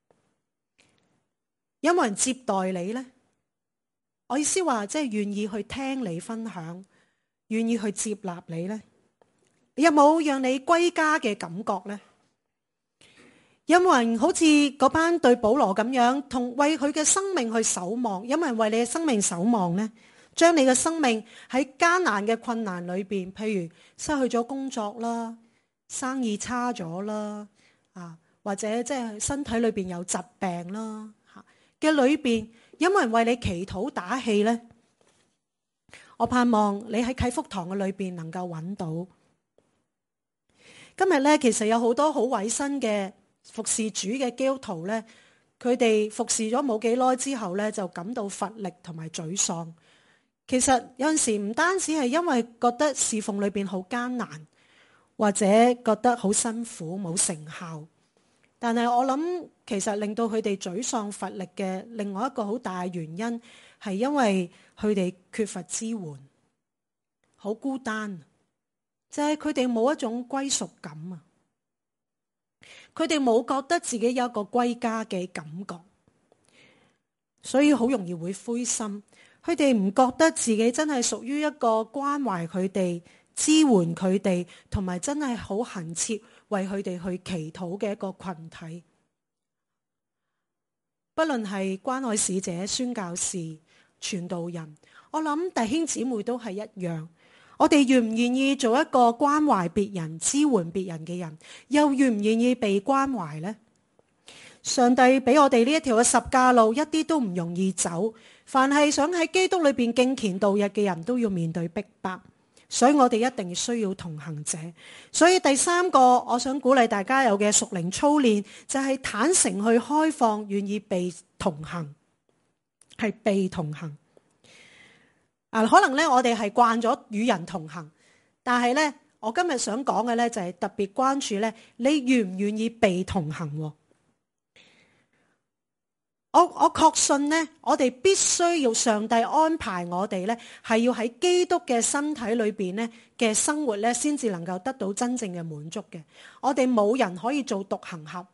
有冇人接待你呢？我意思話，即係願意去聽你分享，願意去接納你呢？有冇讓你歸家嘅感覺呢？有冇人好似嗰班對保羅咁樣，同為佢嘅生命去守望？有冇人為你嘅生命守望呢？將你嘅生命喺艱難嘅困難裏邊，譬如失去咗工作啦，生意差咗啦，啊，或者即係身體裏邊有疾病啦，吓嘅裏邊，有冇人為你祈禱打氣呢？我盼望你喺啟福堂嘅裏邊能夠揾到。今日咧，其實有好多好委身嘅服侍主嘅基督徒咧，佢哋服侍咗冇幾耐之後咧，就感到乏力同埋沮喪。其實有陣時唔單止係因為覺得侍奉裏邊好艱難，或者覺得好辛苦冇成效，但係我諗其實令到佢哋沮喪乏力嘅另外一個好大嘅原因，係因為佢哋缺乏支援，好孤單。就係佢哋冇一種歸屬感啊！佢哋冇覺得自己有一個歸家嘅感覺，所以好容易會灰心。佢哋唔覺得自己真係屬於一個關懷佢哋、支援佢哋，同埋真係好懇切為佢哋去祈禱嘅一個群體。不論係關愛使者、宣教士、傳道人，我諗弟兄姊妹都係一樣。我哋願唔願意做一個關懷別人、支援別人嘅人，又願唔願意被關懷呢？上帝俾我哋呢一條嘅十架路，一啲都唔容易走。凡係想喺基督裏邊敬虔度日嘅人都要面對逼迫，所以我哋一定需要同行者。所以第三個，我想鼓勵大家有嘅屬靈操練，就係坦誠去開放，願意被同行，係被同行。啊，可能咧，我哋係慣咗與人同行，但係咧，我今日想講嘅咧就係特別關注咧，你願唔願意被同行？我我確信咧，我哋必須要上帝安排我哋咧，係要喺基督嘅身體裏邊咧嘅生活咧，先至能夠得到真正嘅滿足嘅。我哋冇人可以做獨行俠。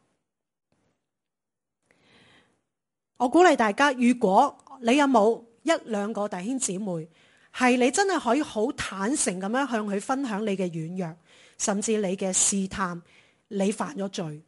我鼓勵大家，如果你有冇一兩個弟兄姊妹，係你真係可以好坦誠咁樣向佢分享你嘅軟弱，甚至你嘅試探，你犯咗罪，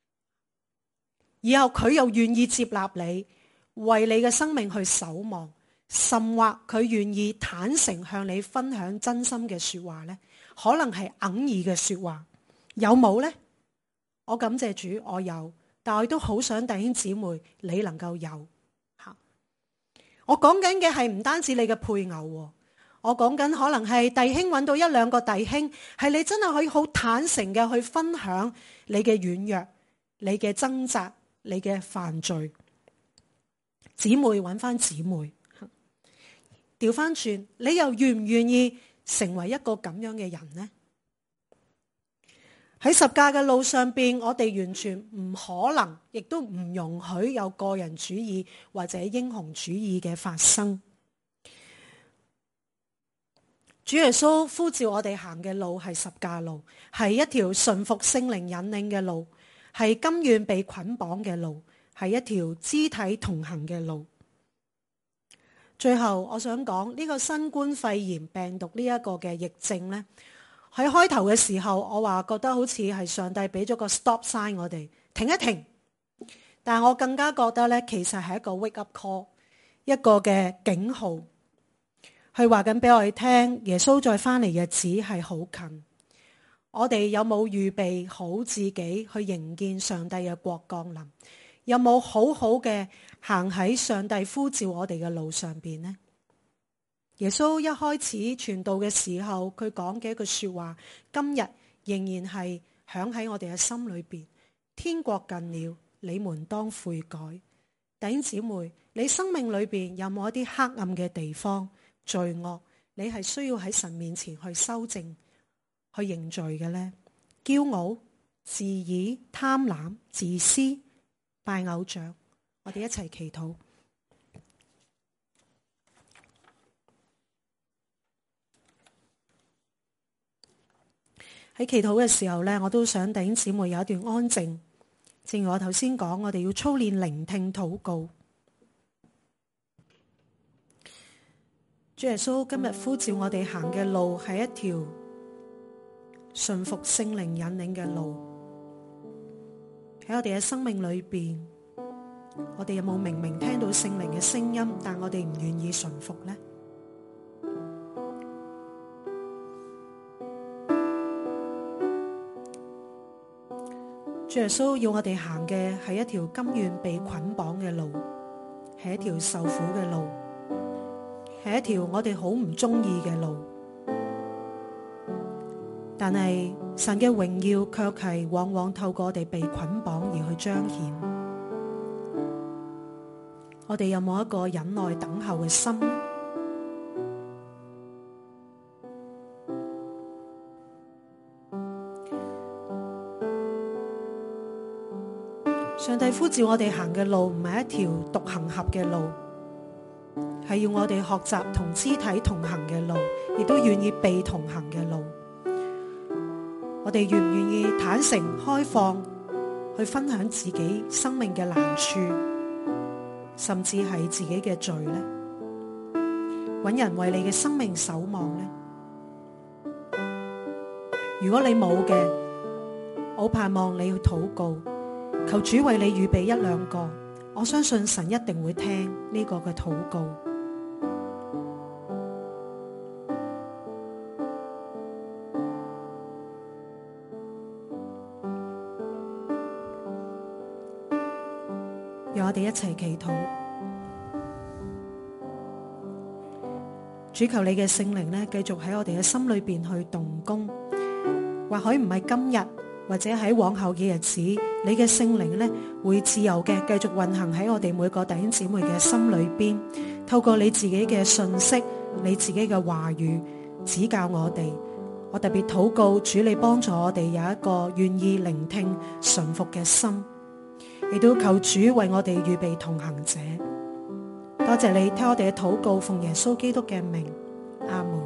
然後佢又願意接納你，為你嘅生命去守望，甚或佢願意坦誠向你分享真心嘅說話呢，可能係哽耳嘅說話，有冇呢？我感謝主，我有，但我亦都好想弟兄姊妹你能夠有。我講緊嘅係唔單止你嘅配偶，我講緊可能係弟兄揾到一兩個弟兄，係你真係可以好坦誠嘅去分享你嘅軟弱、你嘅掙扎、你嘅犯罪。姊妹揾翻姊妹，調翻轉，你又願唔願意成為一個咁樣嘅人呢？喺十架嘅路上邊，我哋完全唔可能，亦都唔容許有個人主義或者英雄主義嘅發生。主耶穌呼召我哋行嘅路係十架路，係一條順服聖靈引領嘅路，係甘願被捆綁嘅路，係一條肢體同行嘅路。最後，我想講呢個新冠肺炎病毒呢一個嘅疫症呢，喺開頭嘅時候，我話覺得好似係上帝俾咗個 stop sign 我哋停一停，但係我更加覺得咧，其實係一個 wake up call， 一個嘅警號，去話緊俾我哋聽，耶穌再翻嚟嘅日子係好近。 我哋有冇預備好自己去迎見上帝嘅國降臨？有冇好好嘅行喺上帝呼召我哋嘅路上邊呢？耶穌一開始傳道嘅時候，佢講嘅一句說話，今日仍然係響喺我哋嘅心裏邊。天國近了，你們當悔改。弟兄姊妹，你生命裏邊有冇一啲黑暗嘅地方、罪惡？你係需要喺神面前去修正、去認罪嘅呢？驕傲、自義、貪婪、自私、拜偶像，我哋一齊祈禱。喺祈禱嘅時候呢，我都想弟兄姊妹有一段安靜。正如我頭先講，我哋要操練聆聽禱告。主耶穌今日呼召我哋行嘅路係一條順服聖靈引領嘅路。喺我哋嘅生命裏邊，我哋有冇明明聽到聖靈嘅聲音，但我哋唔願意順服呢？主耶穌要我哋行嘅係一條甘願被捆綁嘅路，係一條受苦嘅路，係一條我哋好唔中意嘅路。但係神嘅榮耀卻係往往透過我哋被捆綁而去彰顯。我哋有冇一個忍耐等候嘅心？上帝呼召我哋行嘅路唔係一條獨行俠嘅路，係要我哋學習同肢體同行嘅路，亦都願意被同行嘅路。我哋願唔願意坦誠開放去分享自己生命嘅難處，甚至係自己嘅罪呢？搵人為你嘅生命守望呢？如果你冇嘅，我盼望你去禱告。求主為你預備一兩個，我相信神一定會聽呢個嘅禱告。讓我哋一齊祈禱。主，求你嘅聖靈呢，繼續喺我哋嘅心裏邊去動工。或許唔係今日，或者喺往後嘅日子，你嘅聖靈呢會自由嘅繼續運行喺我哋每個弟兄姊妹嘅心裏邊，透過你自己嘅信息、你自己嘅話語指教我哋。我特別禱告主，你幫助我哋有一個願意聆聽、順服嘅心，亦都求主為我哋預備同行者。多謝你聽我哋嘅禱告，奉耶穌基督嘅名，阿門。